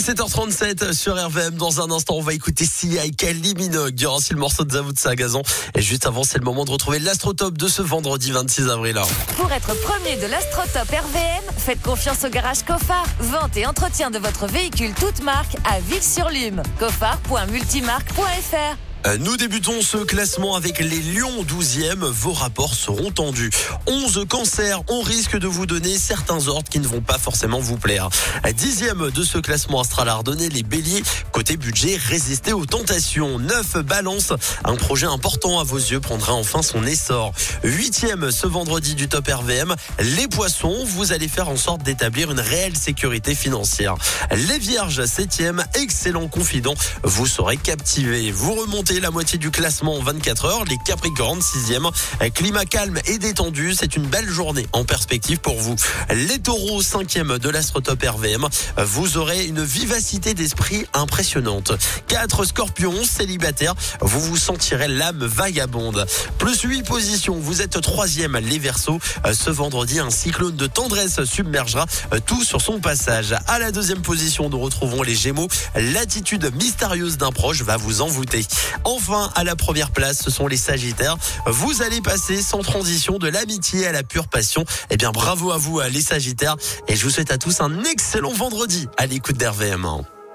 Speaker 1: 7h37 sur RVM. Dans un instant, on va écouter Sia et Kylie Minogue. Il y aura aussi le morceau de Zavou de Sagazan. Et juste avant, c'est le moment de retrouver l'Astrotop de ce vendredi 26 avril.
Speaker 8: Pour être premier de l'Astrotop RVM, faites confiance au garage Cofar. Vente et entretien de votre véhicule toute marque à Ville-sur-Lume. Cofar.multimarque.fr.
Speaker 1: Nous débutons ce classement avec les Lions 12e. Vos rapports seront tendus. 11 cancers, on risque de vous donner certains ordres qui ne vont pas forcément vous plaire. 10e de ce classement astral ardennais, les Béliers. Côté budget, résistez aux tentations. 9 Balance, un projet important à vos yeux prendra enfin son essor. 8e ce vendredi du Top RVM, les Poissons. Vous allez faire en sorte d'établir une réelle sécurité financière. Les Vierges 7e, excellent confident. Vous serez captivés. Vous remontez la moitié du classement en 24 heures. Les Capricornes 6e, climat calme et détendu, c'est une belle journée en perspective pour vous. Les Taureaux 5e de l'Astrotop RVM, vous aurez une vivacité d'esprit impressionnante. 4 Scorpions célibataires, vous vous sentirez l'âme vagabonde. Plus 8 positions, vous êtes 3e. Les Verseaux, ce vendredi un cyclone de tendresse submergera tout sur son passage. À la 2e position, nous retrouvons les Gémeaux. L'attitude mystérieuse d'un proche va vous envoûter. Enfin, à la première place, ce sont les Sagittaires. Vous allez passer sans transition de l'amitié à la pure passion. Eh bien, bravo à vous, les Sagittaires. Et je vous souhaite à tous un excellent vendredi à l'écoute d'RVM.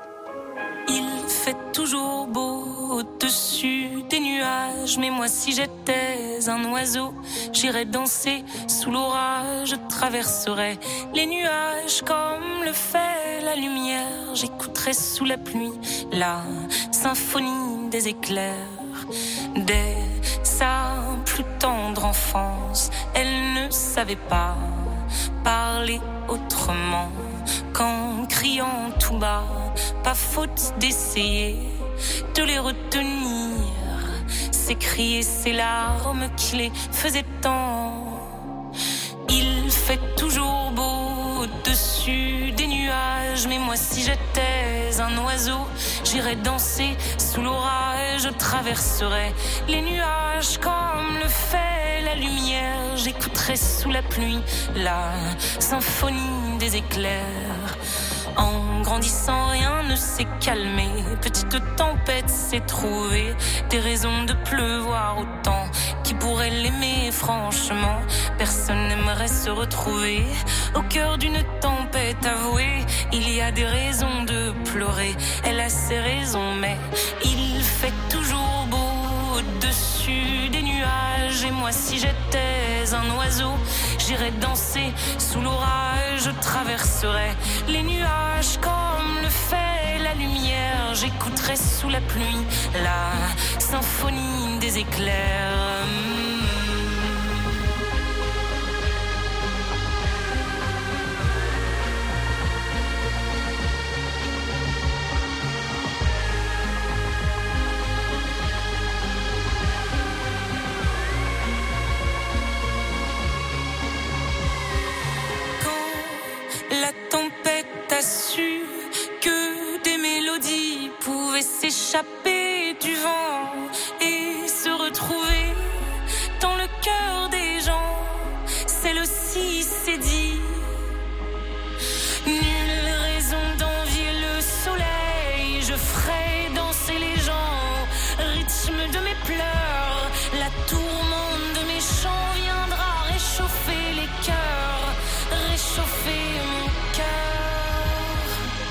Speaker 9: Il fait toujours beau au-dessus des nuages. Mais moi, si j'étais un oiseau, j'irais danser sous l'orage. Je traverserais les nuages comme le fait la lumière. J'écouterais sous la pluie la symphonie des éclairs. Dès sa plus tendre enfance, elle ne savait pas parler autrement qu'en criant tout bas. Pas faute d'essayer de les retenir, ces cris et ces larmes qui les faisaient tant. Il fait toujours beau au-dessus des nuages. Mais moi, si j'étais un oiseau, j'irais danser sous l'orage. Je traverserais les nuages comme le fait la lumière. J'écouterais sous la pluie la symphonie des éclairs. En grandissant, rien ne s'est calmé. Petite tempête s'est trouvée des raisons de pleuvoir autant. Qui pourrait l'aimer franchement? Personne n'aimerait se retrouver au cœur d'une tempête avouée. Il y a des raisons de pleurer, elle a ses raisons, mais il fait toujours beau au-dessus des nuages. Et moi, si j'étais un oiseau, j'irais danser sous l'orage. Je traverserais les nuages comme le fait la lumière. J'écouterais sous la pluie la symphonie des éclairs. La tempête a su que des mélodies pouvaient s'échapper du vent et se retrouver dans le cœur des gens. Celle-ci s'est dit, nulle raison d'envier le soleil. Je ferai danser les gens, rythme de mes pleurs. La tourmente de mes chants viendra réchauffer les cœurs, réchauffer mon cœur.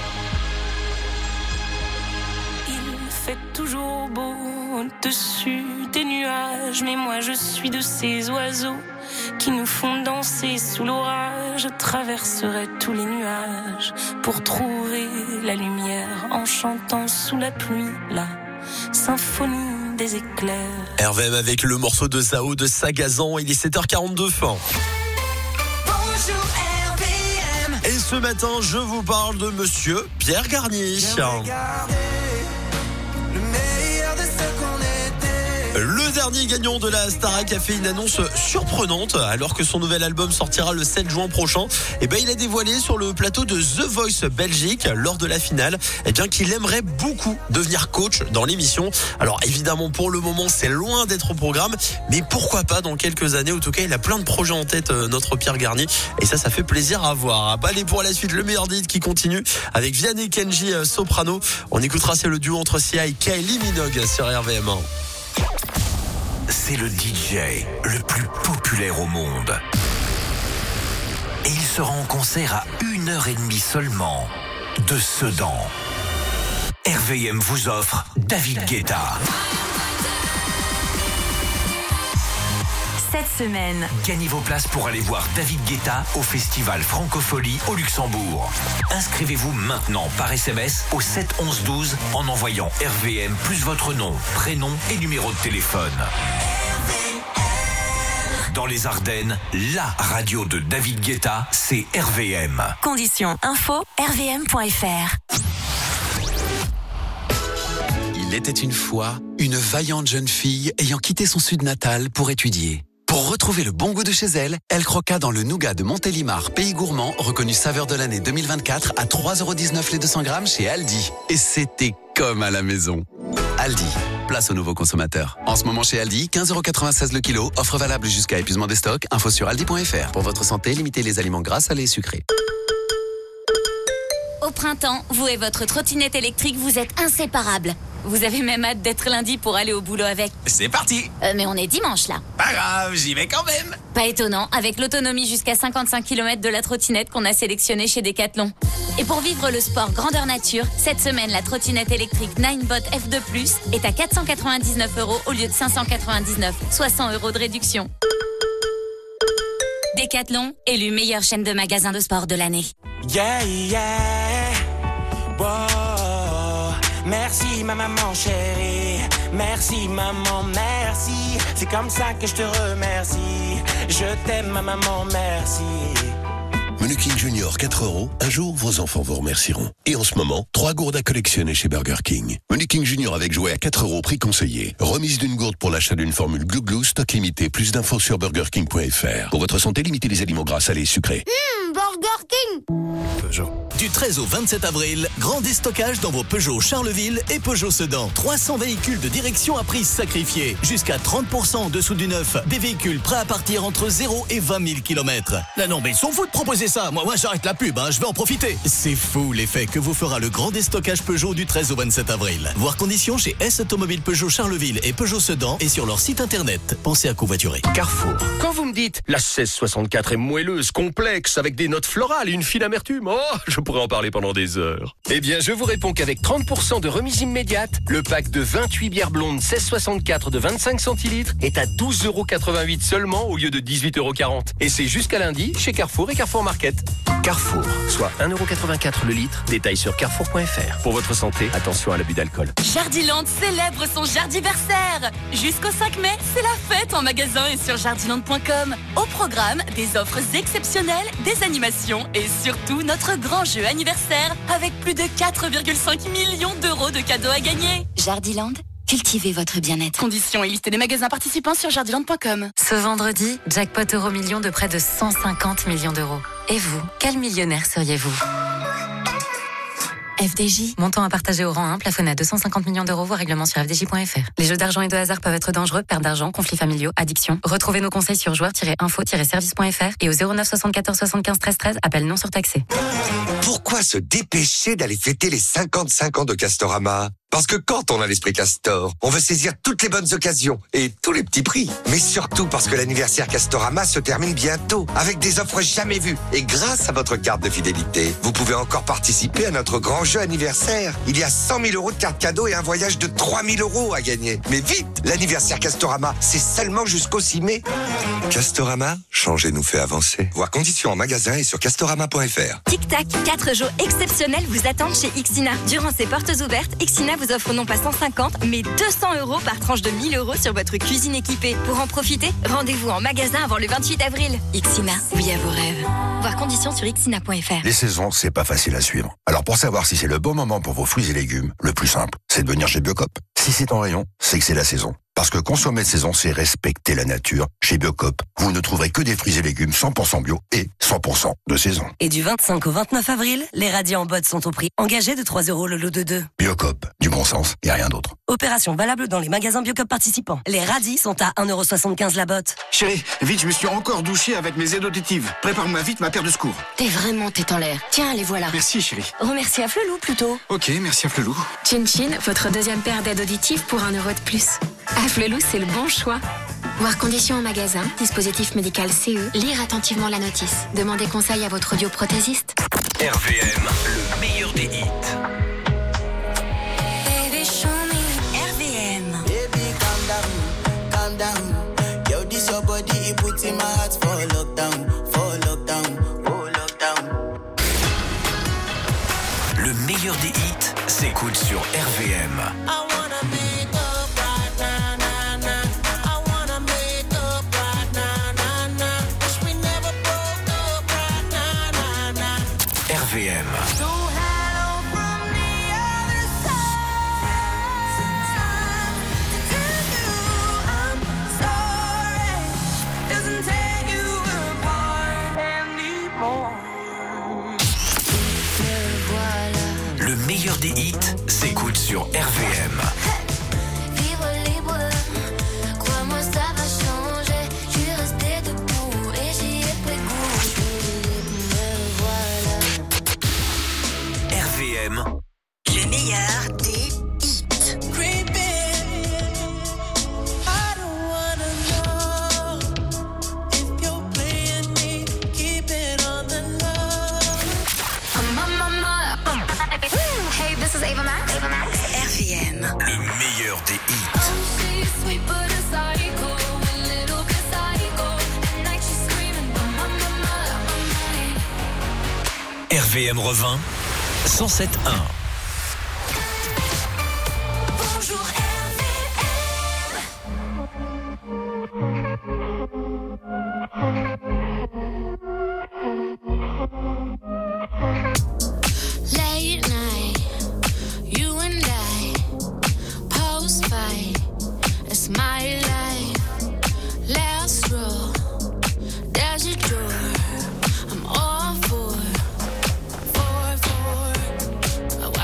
Speaker 9: Il fait toujours beau au-dessus des nuages. Mais moi je suis de ces oiseaux qui nous font danser sous l'orage. Je traverserai tous les nuages pour trouver la lumière en chantant sous la pluie la symphonie des éclairs.
Speaker 1: RVM avec le morceau de Zao de Sagazan. Il est 7h42 fin.
Speaker 6: Bonjour RVM.
Speaker 1: Et ce matin, je vous parle de monsieur Pierre Garnier. Le dernier gagnant de la Starac a fait une annonce surprenante. Alors que son nouvel album sortira le 7 juin prochain, il a dévoilé sur le plateau de The Voice Belgique, lors de la finale, qu'il aimerait beaucoup devenir coach dans l'émission. Alors évidemment, pour le moment, c'est loin d'être au programme, mais pourquoi pas dans quelques années. En tout cas, il a plein de projets en tête, notre Pierre Garnier, et ça fait plaisir à voir. Allez, pour la suite, le meilleur hit qui continue avec Vianney et Kenji Soprano. On écoutera, c'est le duo entre Sia et Kylie Minogue sur RVM.
Speaker 23: C'est le DJ le plus populaire au monde. Et il sera en concert à 1h30 seulement de Sedan. RVM vous offre David Guetta.
Speaker 15: Cette semaine,
Speaker 23: gagnez vos places pour aller voir David Guetta au festival Francophonie au Luxembourg. Inscrivez-vous maintenant par SMS au 7 11 12 en envoyant RVM plus votre nom, prénom et numéro de téléphone. Dans les Ardennes, la radio de David Guetta, c'est RVM.
Speaker 15: conditions info rvm.fr.
Speaker 16: Il était une fois une vaillante jeune fille ayant quitté son sud natal pour étudier. Pour retrouver le bon goût de chez elle, elle croqua dans le nougat de Montélimar, pays gourmand, reconnu saveur de l'année 2024 à 3,19€ les 200 grammes chez Aldi. Et c'était comme à la maison. Aldi, place aux nouveaux consommateurs. En ce moment chez Aldi, 15,96€ le kilo, offre valable jusqu'à épuisement des stocks, info sur aldi.fr. Pour votre santé, limitez les aliments gras, salés et sucrés.
Speaker 20: Au printemps, vous et votre trottinette électrique, vous êtes inséparables. Vous avez même hâte d'être lundi pour aller au boulot avec.
Speaker 16: C'est parti.
Speaker 20: Mais on est dimanche là.
Speaker 16: Pas grave, j'y vais quand même.
Speaker 20: Pas étonnant, avec l'autonomie jusqu'à 55 km de la trottinette qu'on a sélectionnée chez Decathlon. Et pour vivre le sport grandeur nature, cette semaine, la trottinette électrique Ninebot F2+, est à 499€ au lieu de 599, soit 100€ de réduction. Decathlon, élu meilleure chaîne de magasins de sport de l'année.
Speaker 6: Yeah, yeah. Wow. Merci ma maman chérie. Merci maman, merci. C'est comme ça que je te remercie. Je t'aime ma maman, merci.
Speaker 12: Menu King Junior 4€. Un jour, vos enfants vous remercieront. Et en ce moment, 3 gourdes à collectionner chez Burger King. Menu King Junior avec jouet à 4€, prix conseillé. Remise d'une gourde pour l'achat d'une formule Glou Glou, stock limité. Plus d'infos sur burgerking.fr. Pour votre santé, limitez les aliments gras, salés et sucrés.
Speaker 13: Burger King.
Speaker 12: Peugeot.
Speaker 24: Du 13 au 27 avril, grand déstockage dans vos Peugeot Charleville et Peugeot Sedan. 300 véhicules de direction à prix sacrifié. Jusqu'à 30% en dessous du neuf. Des véhicules prêts à partir entre 0 et 20 000 km. Là non, mais ils sont fous de proposer ça. Moi j'arrête la pub, je vais en profiter. C'est fou l'effet que vous fera le grand déstockage Peugeot du 13 au 27 avril. Voir conditions chez S Automobile Peugeot Charleville et Peugeot Sedan et sur leur site internet. Pensez à covoiturer.
Speaker 11: Carrefour. Quand vous me dites la 1664 est moelleuse, complexe, avec des notes florales et une fine amertume, je pourrais en parler pendant des heures. Eh bien, je vous réponds qu'avec 30% de remise immédiate, le pack de 28 bières blondes 1664 de 25 centilitres est à 12,88€ seulement au lieu de 18,40€. Et c'est jusqu'à lundi chez Carrefour et Carrefour Market. Carrefour, soit 1,84€ le litre. Détail sur carrefour.fr. Pour votre santé, attention à l'abus d'alcool.
Speaker 15: Jardiland célèbre son jardiversaire. Jusqu'au 5 mai, c'est la fête en magasin et sur jardiland.com. Au programme, des offres exceptionnelles, des animations et surtout notre grand jeu anniversaire avec plus de 4,5 millions d'euros de cadeaux à gagner.
Speaker 20: Jardiland, cultivez votre bien-être.
Speaker 15: Conditions et liste des magasins participants sur jardiland.com.
Speaker 21: Ce vendredi, jackpot Euro-Million de près de 150 millions d'euros. Et vous, quel millionnaire seriez-vous ? FDJ, montant à partager au rang 1, plafonné à 250 millions d'euros, voire règlement sur fdj.fr. Les jeux d'argent et de hasard peuvent être dangereux, perte d'argent, conflits familiaux, addiction. Retrouvez nos conseils sur joueurs-info-service.fr et au 09 74 75 13 13, appel non surtaxé.
Speaker 14: Pourquoi se dépêcher d'aller fêter les 55 ans de Castorama ? Parce que quand on a l'esprit Castor, on veut saisir toutes les bonnes occasions et tous les petits prix. Mais surtout parce que l'anniversaire Castorama se termine bientôt avec des offres jamais vues. Et grâce à votre carte de fidélité, vous pouvez encore participer à notre grand jeu anniversaire. Il y a 100 000 euros de cartes cadeaux et un voyage de 3 000 euros à gagner. Mais vite, l'anniversaire Castorama, c'est seulement jusqu'au 6 mai. Castorama, changer nous fait avancer. Voir conditions en magasin et sur castorama.fr.
Speaker 17: Tic Tac, 4 jours exceptionnels vous attendent chez Ixina. Durant ces portes ouvertes, Ixina vous offre non pas 150, mais 200 euros par tranche de 1 000 euros sur votre cuisine équipée. Pour en profiter, rendez-vous en magasin avant le 28 avril. Ixina, oui à vos rêves. Voir conditions sur ixina.fr.
Speaker 18: Les saisons, c'est pas facile à suivre. Alors pour savoir si c'est le bon moment pour vos fruits et légumes, le plus simple, c'est de venir chez Biocop. Si c'est en rayon, c'est que c'est la saison. Parce que consommer de saison, c'est respecter la nature. Chez Biocop, vous ne trouverez que des fruits et légumes 100% bio et 100% de saison.
Speaker 10: Et du 25 au 29 avril, les radis en botte sont au prix engagé de 3 € le lot de 2.
Speaker 18: Biocop, du bon sens et rien d'autre.
Speaker 10: Opération valable dans les magasins Biocop participants. Les radis sont à 1,75 € la botte.
Speaker 13: Chérie, vite, je me suis encore douché avec mes aides auditives. Prépare-moi vite ma paire de secours.
Speaker 20: T'es vraiment tête en l'air. Tiens, les voilà.
Speaker 13: Merci, chérie.
Speaker 20: Remercie à Flelou plutôt.
Speaker 13: Ok, merci à Flelou.
Speaker 19: Chin Chin, votre deuxième paire d'aides auditives pour 1 € de plus. À Flelou, c'est le bon choix.
Speaker 20: Voir conditions en magasin, dispositif médical CE, lire attentivement la notice. Demandez conseil à votre audioprothésiste.
Speaker 23: RVM, le meilleur des hits.
Speaker 6: RVM. Baby, calm down. Yo, this your body, it puts in my heart for lockdown, oh lockdown.
Speaker 23: Le meilleur des hits s'écoute sur RVM. RVM. Le meilleur des hits s'écoute sur RVM.
Speaker 10: Le meilleur des hits.
Speaker 20: Hey, this is Ava Max.
Speaker 10: RVM.
Speaker 23: Le meilleur des hits. RVM revint 107.1.
Speaker 6: Bonjour
Speaker 7: Late night, you and I, post fight, it's my life. Last row, there's a door, I'm all for.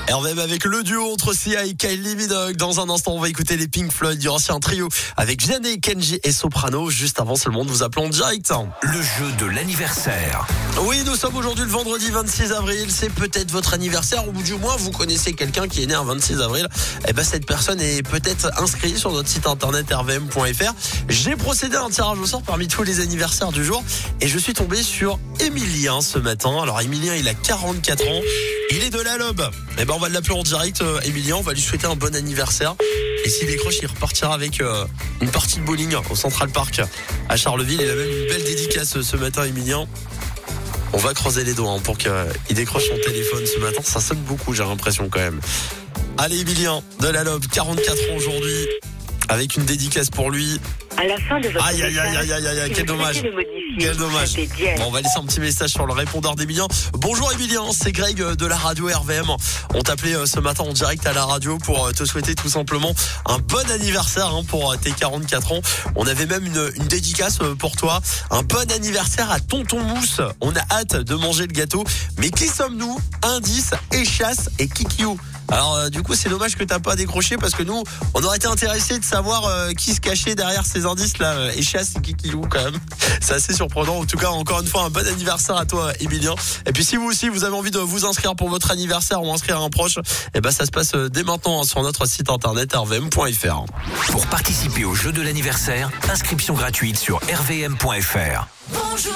Speaker 1: RVM avec le duo entre Sia et Kylie Minogue. Dans un instant, on va écouter les Pink Floyd du ancien trio avec Vianney, Kenji et Soprano. Juste avant, c'est le monde, vous appelons direct.
Speaker 23: Le jeu de l'anniversaire.
Speaker 1: Oui, nous sommes aujourd'hui le vendredi 26 avril. C'est peut-être votre anniversaire, ou du moins vous connaissez quelqu'un qui est né un 26 avril. Eh ben, cette personne est peut-être inscrite sur notre site internet rvm.fr. J'ai procédé à un tirage au sort parmi tous les anniversaires du jour et je suis tombé sur Emilien ce matin. Alors Emilien, il a 44 ans. Il est de la Lobe. Eh ben, on va l'appeler en direct, Emilien. On va lui souhaiter un bon anniversaire. Et s'il décroche, il repartira avec une partie de bowling au Central Park à Charleville. Il a même une belle dédicace ce matin, Emilien. On va creuser les doigts pour qu'il décroche son téléphone ce matin. Ça sonne beaucoup, j'ai l'impression quand même. Allez, Emilien de la Lobe, 44 ans aujourd'hui, avec une dédicace pour lui.
Speaker 3: À la fin de votre
Speaker 1: aïe, quel dommage. Quel dommage. Bon, on va laisser un petit message sur le répondeur d'Emilien. Bonjour Emilien, c'est Greg de la radio RVM. On t'appelait ce matin en direct à la radio pour te souhaiter tout simplement un bon anniversaire pour tes 44 ans. On avait même une dédicace pour toi. Un bon anniversaire à Tonton Mousse. On a hâte de manger le gâteau. Mais qui sommes-nous? Indice, Échasse et Kikiou. Alors du coup c'est dommage que t'as pas décroché parce que nous on aurait été intéressés de savoir qui se cachait derrière ces indices là, Échasse et Kikilou quand même. C'est assez surprenant. En tout cas encore une fois un bon anniversaire à toi Emilien. Et puis si vous aussi vous avez envie de vous inscrire pour votre anniversaire ou inscrire un proche, et ben ça se passe dès maintenant sur notre site internet rvm.fr.
Speaker 23: Pour participer au jeu de l'anniversaire, inscription gratuite sur rvm.fr.
Speaker 7: Bonjour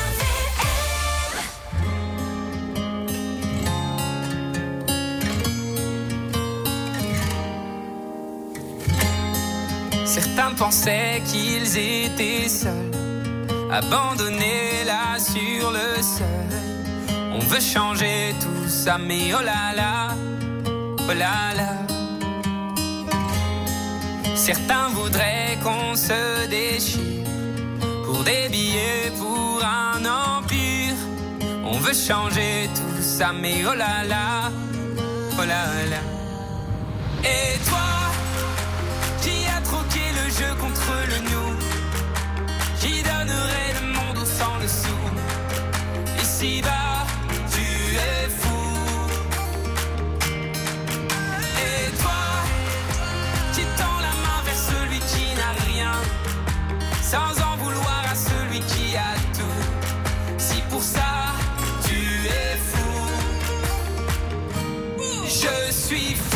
Speaker 4: Certains pensaient qu'ils étaient seuls, abandonnés là sur le sol. On veut changer tout ça, mais oh là là, oh là là. Certains voudraient qu'on se déchire pour des billets, pour un empire. On veut changer tout ça, mais oh là là, oh là là. Et toi, qui a troqué le jeu contre le nous, qui donnerait le monde au sang le sou. Ici-bas, tu es fou. Et toi, qui tend la main vers celui qui n'a rien, sans en vouloir à celui qui a tout. Si pour ça, tu es fou, je suis fou.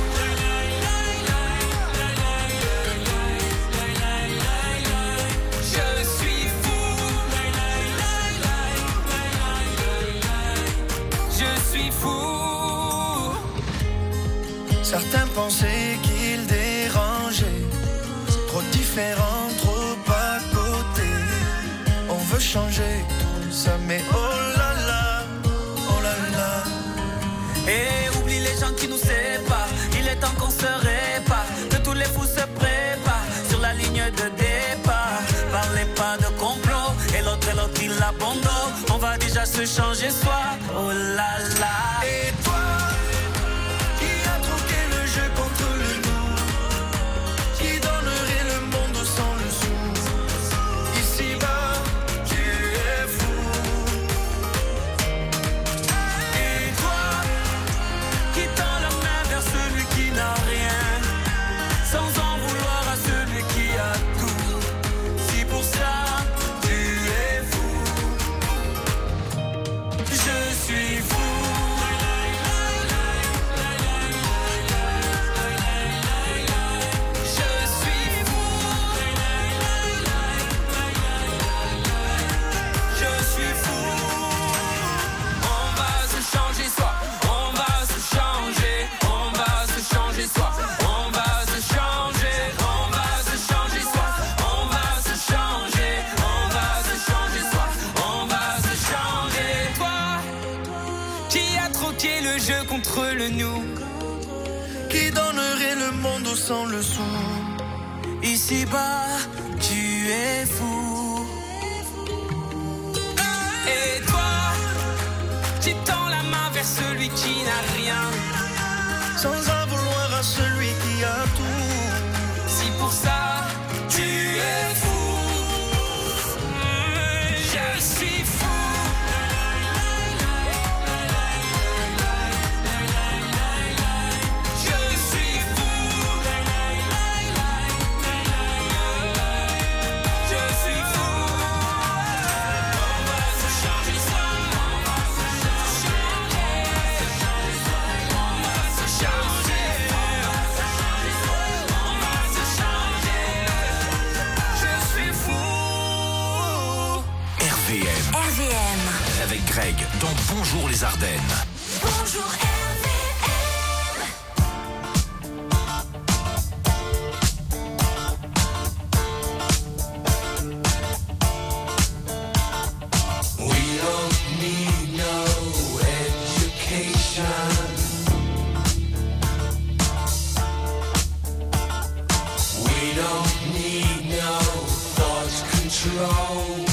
Speaker 6: Certains pensaient qu'ils dérangeaient, trop différents, trop à côté. On veut changer tout ça, mais oh là là, oh là là.
Speaker 4: Et oublie les gens qui nous séparent, il est temps qu'on se répare, que tous les fous se préparent sur la ligne de départ. Parlez pas de complot, et l'autre il abandonne. On va déjà se changer soi, oh là là.
Speaker 6: Et toi, contre le nous, qui donnerait le monde sans le sou. Ici-bas, tu es fou. Et toi, qui tend la main vers celui qui n'a rien, sans en vouloir à celui qui a tout. Si pour ça, tu es fou, je suis fou.
Speaker 4: Contre le nous,
Speaker 6: qui donnerait le monde sans le sou.
Speaker 4: Ici-bas, tu es fou. Et toi, qui tends la main vers celui qui n'a rien,
Speaker 6: sans en vouloir à celui qui a tout.
Speaker 4: Si pour ça, tu es fou, je suis fou.
Speaker 23: RVM.
Speaker 15: RVM.
Speaker 23: Avec Greg dans Bonjour les Ardennes.
Speaker 15: Bonjour
Speaker 6: We don't need no education. We don't need no thought control.